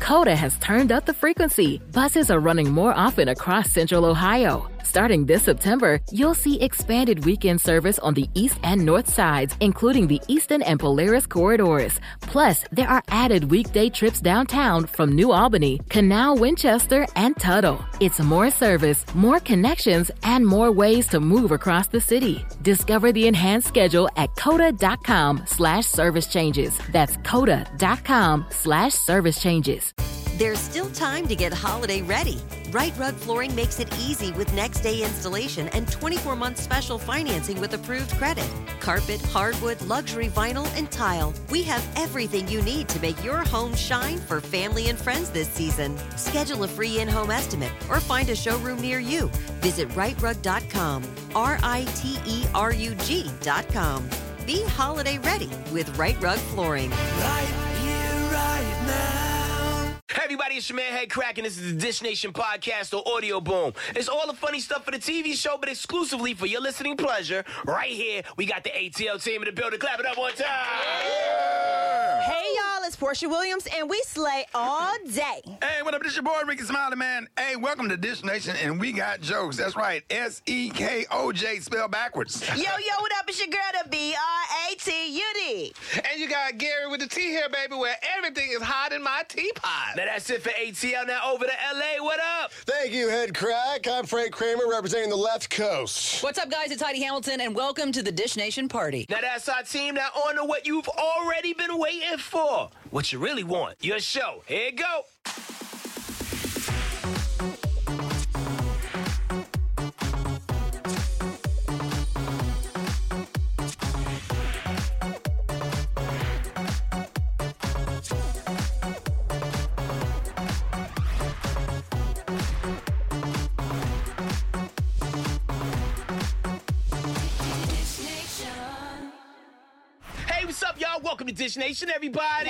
Coda has turned up the frequency. Buses are running more often across Central Ohio. Starting this September, you'll see expanded weekend service on the east and north sides, including the Eastern and Polaris corridors. Plus, there are added weekday trips downtown from New Albany, Canal, Winchester, and Tuttle. It's more service, more connections, and more ways to move across the city. Discover the enhanced schedule at coda.com/service changes. That's coda.com/service changes. There's still time to get holiday ready. Right Rug Flooring makes it easy with next-day installation and 24-month special financing with approved credit. Carpet, hardwood, luxury vinyl, and tile. We have everything you need to make your home shine for family and friends this season. Schedule a free in-home estimate or find a showroom near you. Visit rightrug.com, RITERUG.com. Be holiday ready with Right Rug Flooring. Right here, right now. Hey everybody, it's your man Head Crack, and this is the Dish Nation podcast or Audio Boom. It's all the funny stuff for the TV show, but exclusively for your listening pleasure. Right here, we got the ATL team in the building. Clap it up one time. Yeah. Hey y'all, it's Portia Williams, and we slay all day. Hey, what up? This your boy Ricky Smiley, man. Hey, welcome to Dish Nation, and we got jokes. That's right, SEKOJ spelled backwards. Yo, what up? It's your girl, the BRATUD. And you got Gary with the tea here, baby, where everything is hot in my teapot. Now that's it for ATL. Now over to LA. What up? Thank you, Head Crack. I'm Frank Kramer representing the left coast. What's up, guys? It's Heidi Hamilton, and welcome to the Dish Nation party. Now that's our team. Now on to what you've already been waiting for. What you really want. Your show. Here you go. What's up, y'all? Welcome to Dish Nation, everybody.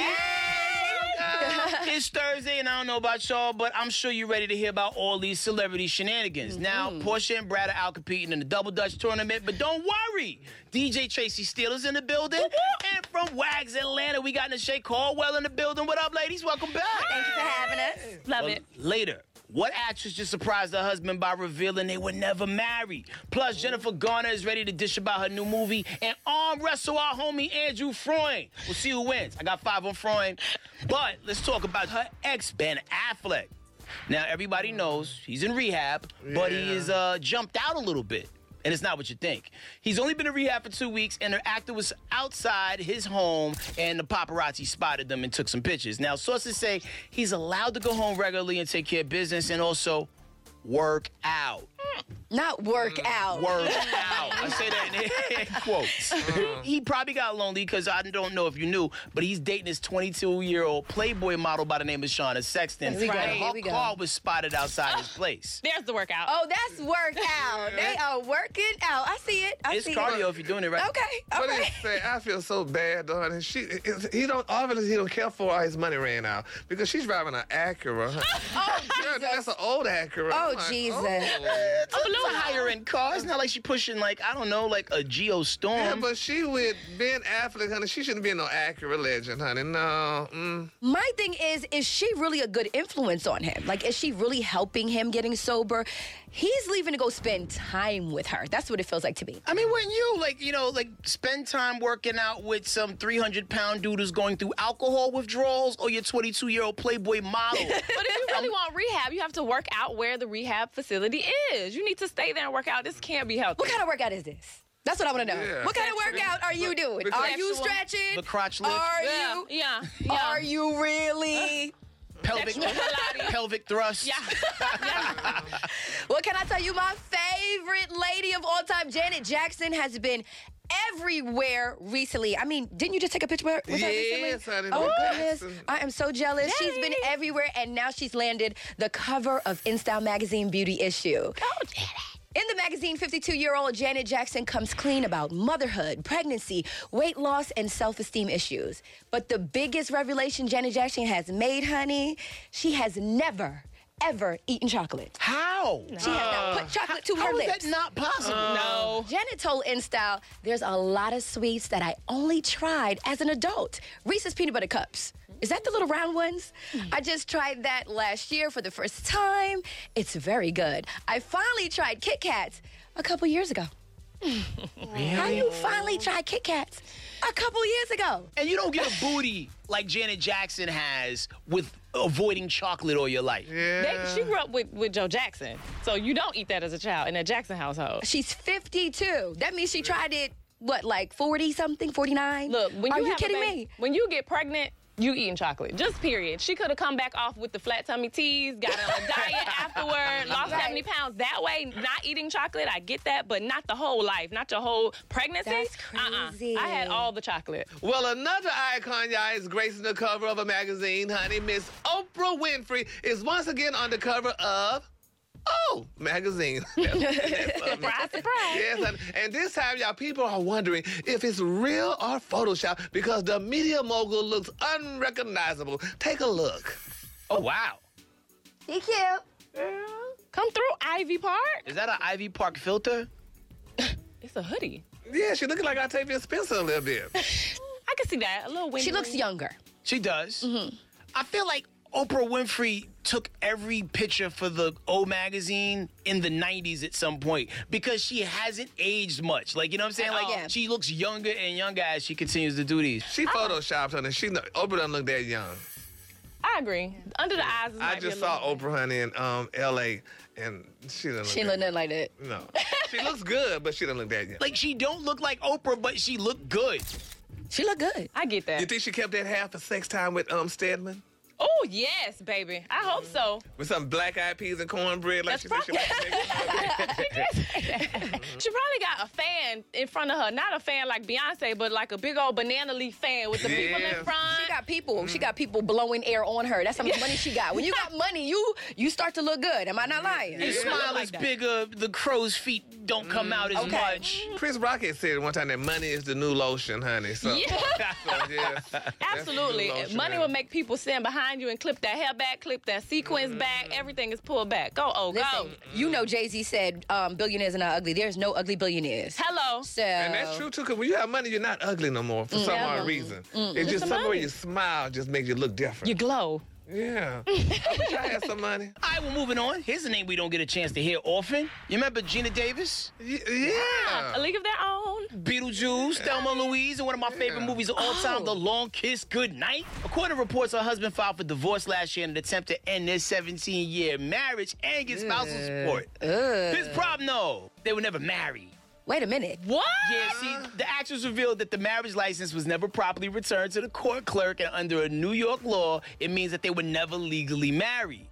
It's Thursday, and I don't know about y'all, but I'm sure you're ready to hear about all these celebrity shenanigans. Now, Portia and Brad are out competing in the Double Dutch tournament, but don't worry. DJ Tracy Steele is in the building. And from Wags Atlanta, we got Nashay Caldwell in the building. What up, ladies? Welcome back. Thank you for having us. Love it. Later. What actress just surprised her husband by revealing they were never married? Plus, Jennifer Garner is ready to dish about her new movie and arm wrestle our homie Andrew Freund. We'll see who wins. I got 5 on Freund. But let's talk about her ex, Ben Affleck. Now, everybody knows he's in rehab, but he is jumped out a little bit. And it's not what you think. He's only been in rehab for 2 weeks, and the actor was outside his home, and the paparazzi spotted them and took some pictures. Now, sources say he's allowed to go home regularly and take care of business and also work out. Not work out. Work out. I say that in quotes. He probably got lonely because I don't know if you knew, but he's dating this 22-year-old Playboy model by the name of Shauna Sexton. And her car was spotted outside his place. There's the workout. Oh, that's work out. They are working out. I see it. It's cardio if you're doing it right. Okay. What did he say? I feel so bad, though. And he don't care for why his money ran out because she's driving an Acura. Oh, Jesus. That's an old Acura. Oh, Jesus. It's a higher-end car. It's not like she's pushing, like a Geostorm. Yeah, but she with Ben Affleck, honey. She shouldn't be no Acura legend, honey. No. My thing is she really a good influence on him? Like, is she really helping him getting sober? He's leaving to go spend time with her. That's what it feels like to me. I mean, wouldn't you, spend time working out with some 300-pound dude who's going through alcohol withdrawals or your 22-year-old Playboy model? But if you really want rehab, you have to work out where the rehab facility is. You need to stay there and work out. This can't be healthy. What kind of workout is this? That's what I want to know. Yeah. What kind of workout are you doing? Are you stretching? The crotch lift? Yeah. Are you really... Pelvic thrust. Yeah. What can I tell you? My favorite lady of all time, Janet Jackson, has been everywhere recently. I mean, didn't you just take a picture with her recently? Yes, I did. Oh, goodness. I am so jealous. She's been everywhere, and now she's landed the cover of InStyle magazine beauty issue. Oh, Janet. In the magazine, 52-year-old Janet Jackson comes clean about motherhood, pregnancy, weight loss, and self-esteem issues. But the biggest revelation Janet Jackson has made, honey, she has never, ever eaten chocolate. How? She has not put chocolate to her lips. How is that not possible? No. Janet told InStyle, there's a lot of sweets that I only tried as an adult. Reese's Peanut Butter Cups. Is that the little round ones? I just tried that last year for the first time. It's very good. I finally tried Kit Kats a couple years ago. Really? How you finally tried Kit Kats a couple years ago? And you don't get a booty like Janet Jackson has with avoiding chocolate all your life. She grew up with Joe Jackson, so you don't eat that as a child in a Jackson household. She's 52. That means she tried it, what, like 40-something, 49? Look, when Are you have a kidding baby- me? When you get pregnant, you eating chocolate. Just period. She could have come back off with the flat tummy teas, got on a diet afterward, lost 70 pounds that way, not eating chocolate. I get that, but not the whole life, not your whole pregnancy. That's crazy. I had all the chocolate. Well, another icon, y'all, is gracing the cover of a magazine, honey. Miss Oprah Winfrey is once again on the cover of magazine. Surprise, surprise. Yes, and this time, y'all, people are wondering if it's real or Photoshop because the media mogul looks unrecognizable. Take a look. Oh, wow. He cute. Come through, Ivy Park. Is that an Ivy Park filter? It's a hoodie. Yeah, she looking like Octavia Spencer a little bit. I can see that. A little windy. She looks younger. She does. I feel like Oprah Winfrey took every picture for the O magazine in the 90s at some point because she hasn't aged much. Like, you know what I'm saying? Like, Yeah. she looks younger and younger as she continues to do these. She photoshopped, honey. Oprah doesn't look that young. I agree. Under the eyes. I just saw Oprah, honey, in L.A., and she doesn't look She that look nothing like that. No. She looks good, but she doesn't look that young. Like, she don't look like Oprah, but she look good. She look good. I get that. You think she kept that hair for sex time with Stedman? Oh, yes, baby. I hope so. With some black-eyed peas and cornbread like she said she liked to make. She probably got a fan in front of her. Not a fan like Beyonce, but like a big old banana leaf fan with the people in Yeah. front. She got people. She got people blowing air on her. That's how much money she got. When you got money, you start to look good. Am I not lying? The smile is bigger, the crow's feet don't come out as much. Chris Rock had said one time that money is the new lotion, honey. So, Yeah. so yes, that's the Absolutely. new lotion, Money honey. will make people stand behind you and clip that hair back, clip that sequence back. Everything is pulled back. Go, Listen, go. you know Jay-Z said billionaires are not ugly. There's no ugly billionaires. Hello. So, And that's true, too, because when you have money, you're not ugly no more for some odd reason. It's just the somewhere money. you smile just makes you look different. You glow. Yeah. I wish I had some money. All right, well, moving on. Here's a name we don't get a chance to hear often. You remember Gina Davis? Yeah. A league of their own. Beetlejuice, Thelma and Louise, and one of my favorite movies of all time, The Long Kiss Goodnight. According to reports, her husband filed for divorce last year in an attempt to end their 17-year marriage and get spousal support. His problem, though, they were never married. wait a minute. What? Yeah, see, the actress revealed that the marriage license was never properly returned to the court clerk, and under a New York law, it means that they were never legally married.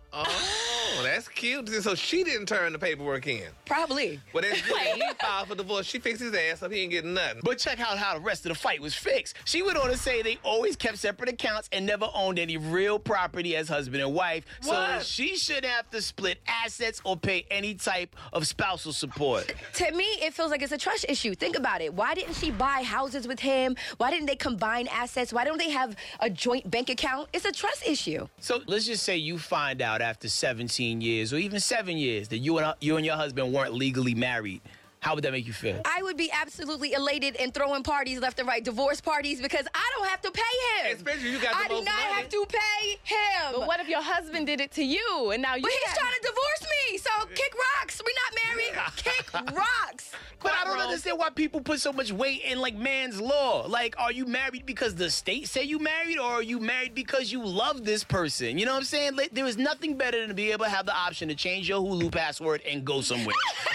Oh, that's cute. So she didn't turn the paperwork in. Probably. But that's good. He filed for divorce. She fixed his ass up. He ain't getting nothing. But check out how the rest of the fight was fixed. She went on to say they always kept separate accounts and never owned any real property as husband and wife. What? So she shouldn't have to split assets or pay any type of spousal support. To me, it feels like it's a trust issue. Think about it. Why didn't she buy houses with him? Why didn't they combine assets? Why don't they have a joint bank account? It's a trust issue. So let's just say you find out after 17 years or even 7 years that you and your husband weren't legally married. How would that make you feel? I would be absolutely elated and throwing parties left and right, divorce parties, because I don't have to pay him. Especially you got the I do most not money. have to pay him. But what if your husband did it to you and now you But he's got- trying to divorce me, so kick rocks. We're not married. Kick rocks. But I don't Bro. understand why people put so much weight in, like, man's law. Like, are you married because the state say you married, or are you married because you love this person? You know what I'm saying? Like, there is nothing better than to be able to have the option to change your Hulu password and go somewhere.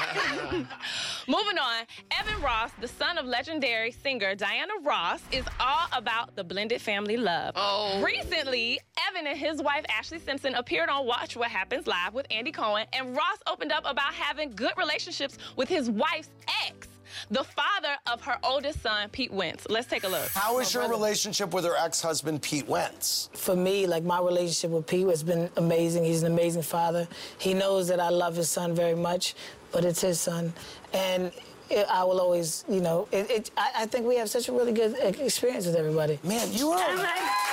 Moving on, Evan Ross, the son of legendary singer Diana Ross, is all about the blended family love. Oh. Recently, Evan and his wife Ashley Simpson appeared on Watch What Happens Live with Andy Cohen, and Ross opened up about having good relationships with his wife's ex, the father of her oldest son, Pete Wentz. Let's take a look. How is your relationship with her ex-husband, Pete Wentz? For me, like, my relationship with Pete has been amazing. He's an amazing father. He knows that I love his son very much, but it's his son. And I will always, you know, I think we have such a really good experience with everybody. Man, you are...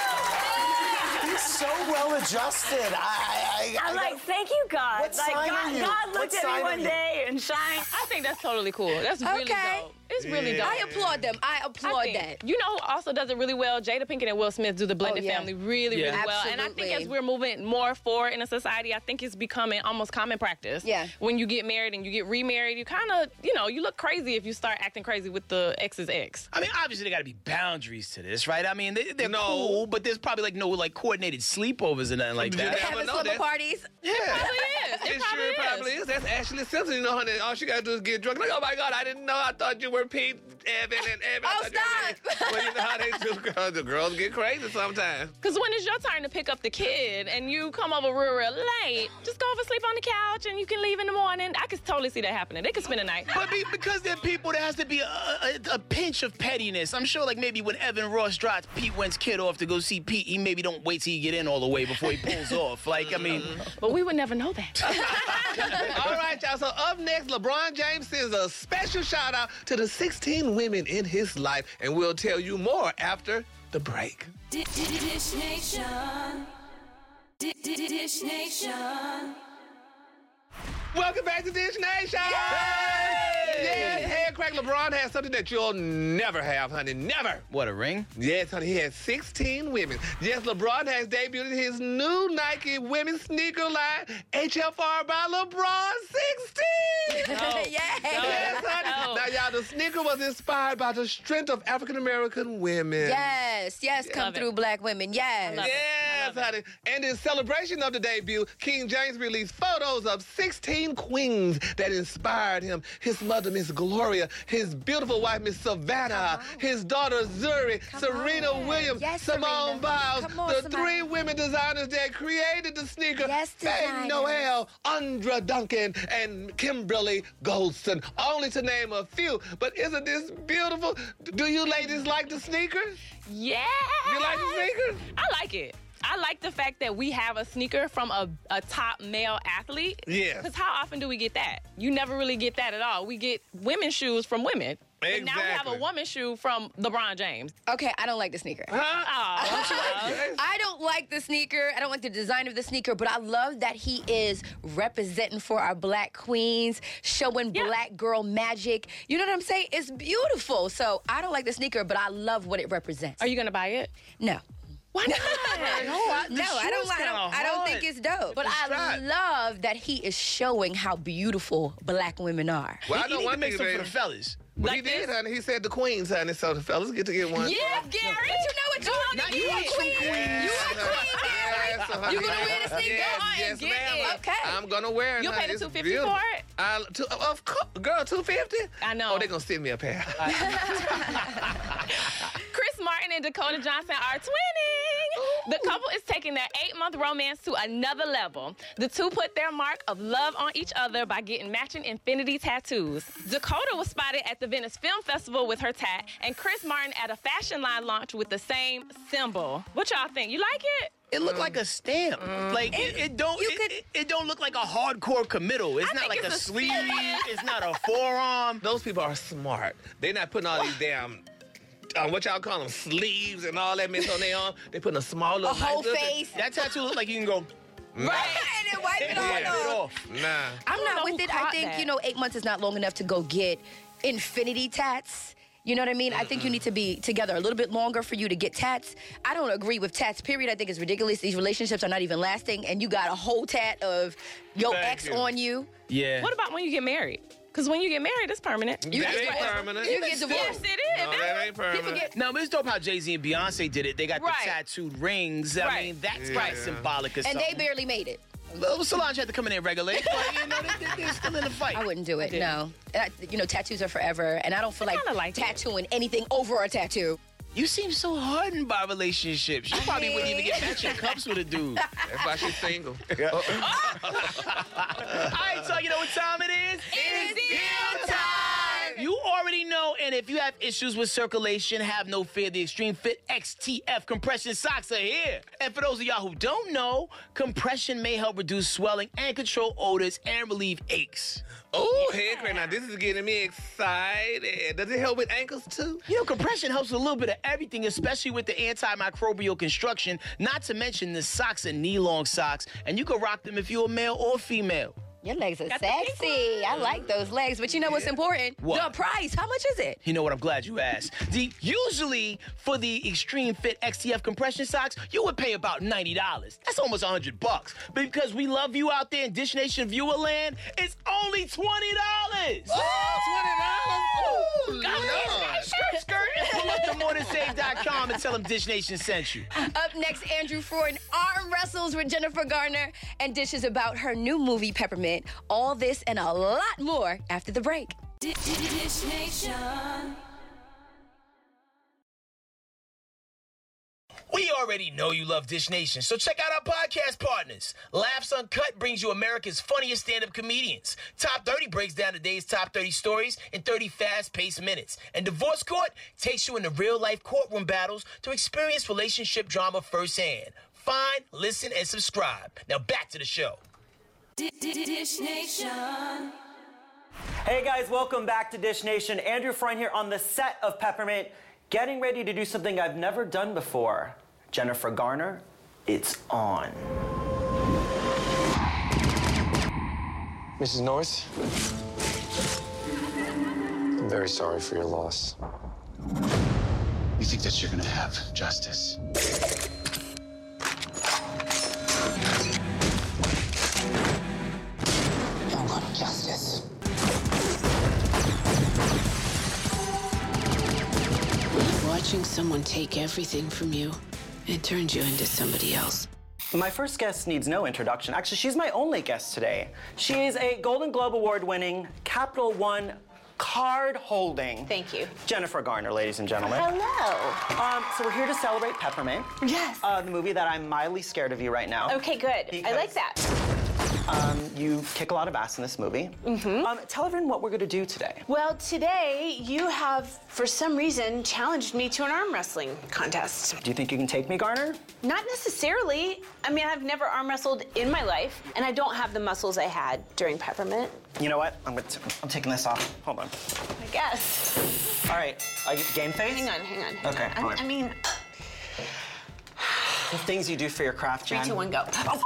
He's so well-adjusted. I'm like, thank you, God. What Like, sign are you? God looked What at sign me are one you? day and shined. I think that's totally cool. That's really Okay. dope. It's really dope. I applaud them. I applaud that. You know who also does it really well? Jada Pinkett and Will Smith do the blended family really well. Absolutely. And I think as we're moving more forward in a society, I think it's becoming almost common practice. Yeah. When you get married and you get remarried, you kind of, you look crazy if you start acting crazy with the ex's ex. I mean, obviously, there got to be boundaries to this, right? I mean, they're cool, but there's probably no coordinated sleepovers and nothing like that. Having slumber parties. Yeah. It probably is. It probably is. That's Ashley Simpson. You know, honey, all she got to do is get drunk. Like, oh, my God, I didn't know. I thought you were Pete, Evan, and Evan. Oh, stop. Well, you know how they do, girls. The girls get crazy sometimes. Because when it's your turn to pick up the kid and you come over real late, just go over, sleep on the couch, and you can leave in the morning. I could totally see that happening. They could spend a night. But because they're people, there has to be a pinch of pettiness. I'm sure, maybe when Evan Ross drops Pete Wentz kid off to go see Pete, he maybe don't wait till you get in all the way before he pulls off. But we would never know that. All right, y'all. So up next, LeBron James sends a special shout out to the 16 women in his life, and we'll tell you more after the break. Dish Nation. Dish Nation. Welcome back to Dish Nation! Yes, Head Crack LeBron has something that you'll never have, honey. Never! What, a ring? Yes, honey. He has 16 women. Yes, LeBron has debuted his new Nike women's sneaker line, HFR by LeBron 16! Yes, honey. Now, y'all, the sneaker was inspired by the strength of African-American women. Yes, come through black women. Yes. Yes, honey. And in celebration of the debut, King James released photos of 16 queens that inspired him. His mother, Miss Gloria, his beautiful wife, Miss Savannah, his daughter, Zuri, Serena Williams, Simone Biles, the 3 women designers that created the sneaker, Faye Noel, Andra Duncan, and Kimberly Goldston, only to name a few. But isn't this beautiful? Do you ladies like the sneakers? Yeah. You like the sneakers? I like it. I like the fact that we have a sneaker from a top male athlete. Yeah. Because how often do we get that? You never really get that at all. We get women's shoes from women. Exactly. And now we have a woman's shoe from LeBron James. Okay, I don't like the sneaker. I don't like the sneaker. I don't like the design of the sneaker, but I love that he is representing for our black queens, showing black girl magic. You know what I'm saying? It's beautiful. So I don't like the sneaker, but I love what it represents. Are you going to buy it? No. Why not? I don't think it's dope. But I love that he is showing how beautiful black women are. Well, I know one make thing, some for baby. the fellas. Well, he did, honey. He said the queens, honey, so the fellas get to get one. Yeah, Gary. But you know what you want to get. You a queen, Gary. You gonna wear the sneaker? Yes, Get ma'am. it. Okay. I'm gonna wear it. You'll pay the It's $250 beautiful. for it? Of course, girl, $250? I know. Oh, they're gonna send me a pair. Chris Martin and Dakota Johnson are twinning. The couple is taking their 8-month romance to another level. The two put their mark of love on each other by getting matching infinity tattoos. Dakota was spotted at the Venice Film Festival with her tat, and Chris Martin at a fashion line launch with the same symbol. What y'all think? You like it? It looked like a stamp. It don't look like a hardcore committal. It's not like a sleeve. It's not a forearm. Those people are smart. They're not putting all these damn, what y'all call them, sleeves and all that mess on their arm. They putting a small little whole nice face. That tattoo look like you can go. Right, and then wipe it all off. Nah. I'm not with it. I think, 8 months is not long enough to go get infinity tats. You know what I mean? I think you need to be together a little bit longer for you to get tats. I don't agree with tats, period. I think it's ridiculous. These relationships are not even lasting, and you got a whole tat of your ex on you. Yeah. What about when you get married? Because when you get married, it's permanent. That ain't permanent. You get divorced. Yes, it is. No, that ain't permanent. No, but it's dope how Jay-Z and Beyonce did it. They got Right. the tattooed rings. I Right. mean, that's Yeah. kind of symbolic or And something. they barely made it. Well, Solange had to come in and regulate, but they're still in the fight. I wouldn't do it, no. Tattoos are forever, and I don't feel like tattooing anything over a tattoo. You seem so hardened by relationships. You probably wouldn't even get matching cups with a dude. That's why she's single. All right, so you know what time it is? It is deal time! You already know, and if you have issues with circulation, have no fear. The Extreme Fit XTF compression socks are here. And for those of y'all who don't know, compression may help reduce swelling and control odors and relieve aches. Oh, head crack. Now, this is getting me excited. Does it help with ankles, too? You know, compression helps with a little bit of everything, especially with the antimicrobial construction, not to mention the socks are knee-long socks, and you can rock them if you're a male or female. Your legs are Got the pink sexy. I like those legs. But you know what's important? What? The price. How much is it? You know what? I'm glad you asked. Usually for the Extreme Fit XTF compression socks, you would pay about $90. That's almost $100. But because we love you out there in Dish Nation viewer land, it's only $20. Oh, $20? Go skirt and pull up to morethansave.com and tell them Dish Nation sent you. Up next, Andrew Freud arm wrestles with Jennifer Garner and dishes about her new movie, Peppermint. All this and a lot more after the break. Dish Nation. We already know you love Dish Nation, so check out our podcast partners. Laughs Uncut brings you America's funniest stand-up comedians. Top 30 breaks down the day's top 30 stories in 30 fast-paced minutes. And Divorce Court takes you into real-life courtroom battles to experience relationship drama firsthand. Find, listen, and subscribe. Now back to the show. Dish Nation. Hey guys, welcome back to Dish Nation. Andrew Freund here on the set of Peppermint, getting ready to do something I've never done before. Jennifer Garner, it's on. Mrs. North, I'm very sorry for your loss. You think that you're gonna have justice? I want justice. Watching someone take everything from you, it turns you into somebody else. My first guest needs no introduction. Actually, she's my only guest today. She is a Golden Globe Award-winning, Capital One card-holding. Thank you. Jennifer Garner, ladies and gentlemen. Hello. So we're here to celebrate Peppermint. Yes. The movie that I'm mildly scared of you right now. Okay, good. I like that. You kick a lot of ass in this movie. Tell everyone what we're going to do today. Well, today you have, for some reason, challenged me to an arm wrestling contest. Do you think you can take me, Garner? Not necessarily. I mean, I've never arm wrestled in my life, and I don't have the muscles I had during Peppermint. You know what? I'm taking this off. Hold on. I guess. All right. Game face? Hang on. Okay. I mean, the things you do for your craft, Jen. 3, 2, 1, go.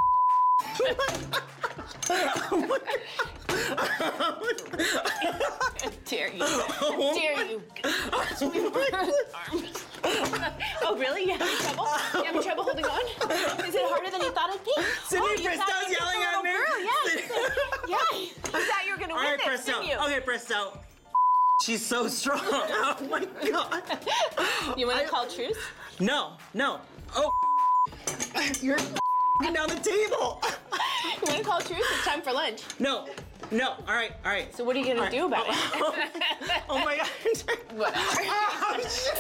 Dare you. Dare you. Oh, really? You having trouble? You having trouble holding on? Is it harder than you thought it'd be? Sydney Bristow's yelling at me. Yeah. You thought you were going to win this, didn't you? Okay, Bristow. She's so strong. Oh, my God. You want to call truce? No. Oh, you're down the table. You want to call truce? It's time for lunch. No. All right. So what are you going to do about it? Oh, my God. Whatever. Oh, shit.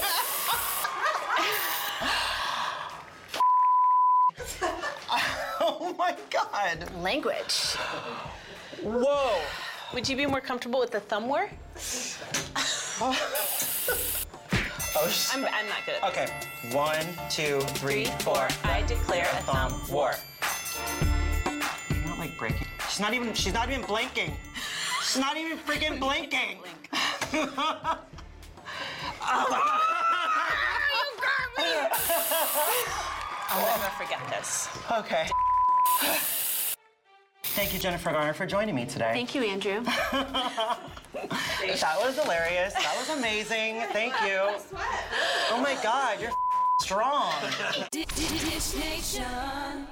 Oh, my God. Language. Whoa. Would you be more comfortable with the thumb war? I'm not good at this. Okay. 1, 2, 3, 4. I declare a thumb war. You're not like breaking. She's not even blinking. She's not even freaking blinking. Oh my God. You got me! I'll never forget this. Okay. Thank you, Jennifer Garner, for joining me today. Thank you, Andrew. That was hilarious. That was amazing. Thank you. Oh my God, you're strong. Dish Nation.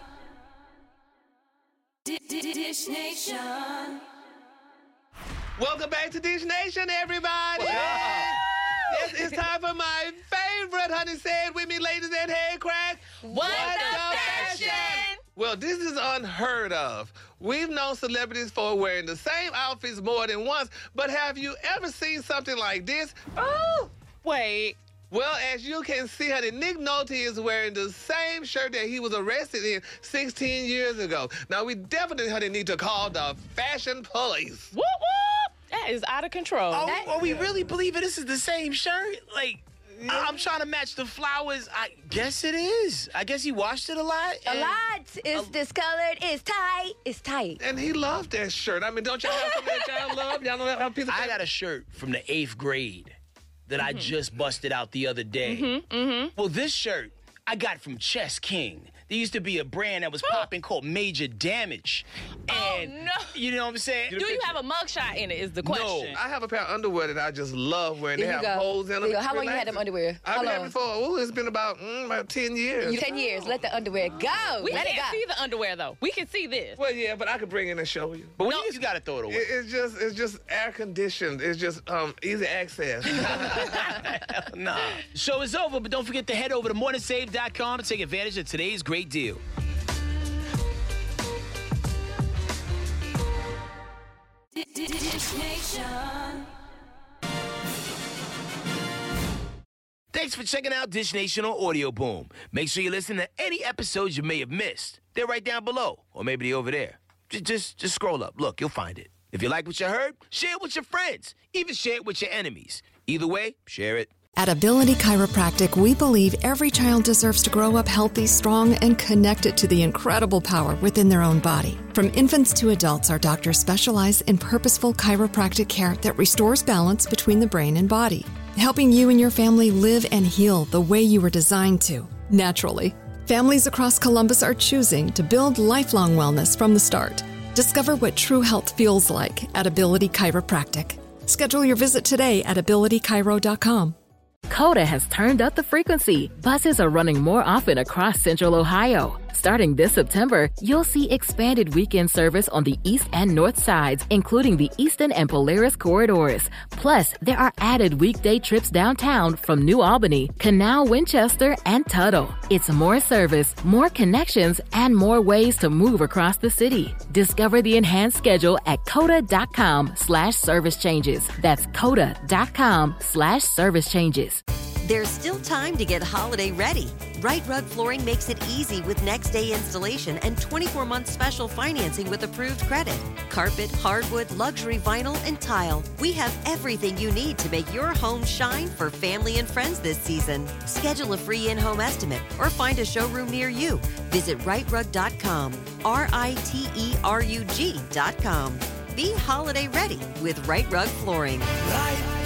Dish Nation. Welcome back to Dish Nation, everybody. Yes, it's time for my favorite, honey. Say it with me, ladies and head crack. What the fashion? Well, this is unheard of. We've known celebrities for wearing the same outfits more than once, but have you ever seen something like this? Oh, wait. Well, as you can see, honey, Nick Nolte is wearing the same shirt that he was arrested in 16 years ago. Now, we definitely, honey, need to call the fashion police. Whoop, whoop. That is out of control. Are we really believing this is the same shirt? Like, I'm trying to match the flowers. I guess it is. I guess he washed it a lot. A lot. It's discolored. It's tight. It's tight. And he loved that shirt. I mean, don't y'all have something that y'all love? Y'all don't have a piece of I got a shirt from the 8th grade that I just busted out the other day. Well, this shirt I got from Chess King. there used to be a brand that was popping called Major Damage. And, no. You know what I'm saying? Do you have a mugshot in it is the question. No, I have a pair of underwear that I just love wearing. They There you have go. holes in There them. you go. How long you had them underwear? I've How been long? having for, it's been about 10 years. 10 years. Let the underwear go. We Let it can't go. see the underwear, though. We can see this. Well, yeah, but I could bring it and show you. But when you got to throw it away. It's just air conditioned. It's just easy access. Nah. Show is over, but don't forget to head over to morningsave.com to take advantage of today's great deal. Dish Nation. Thanks for checking out Dish Nation on Audio Boom. Make sure you listen to any episodes you may have missed. They're right down below, or maybe they're over there. Just scroll up. Look, you'll find it. If you like what you heard, share it with your friends. Even share it with your enemies. Either way, share it. At Ability Chiropractic, we believe every child deserves to grow up healthy, strong, and connected to the incredible power within their own body. From infants to adults, our doctors specialize in purposeful chiropractic care that restores balance between the brain and body, helping you and your family live and heal the way you were designed to, naturally. Families across Columbus are choosing to build lifelong wellness from the start. Discover what true health feels like at Ability Chiropractic. Schedule your visit today at abilitychiro.com. Coda has turned up the frequency. Buses are running more often across Central Ohio. Starting this September, you'll see expanded weekend service on the east and north sides, including the Eastern and Polaris corridors. Plus, there are added weekday trips downtown from New Albany, Canal, Winchester, and Tuttle. It's more service, more connections, and more ways to move across the city. Discover the enhanced schedule at coda.com/service changes. That's coda.com/service changes. There's still time to get holiday ready. Right Rug Flooring makes it easy with next-day installation and 24-month special financing with approved credit. Carpet, hardwood, luxury vinyl, and tile. We have everything you need to make your home shine for family and friends this season. Schedule a free in-home estimate or find a showroom near you. Visit rightrug.com, RITERUG.com. Be holiday ready with Right Rug Flooring. Right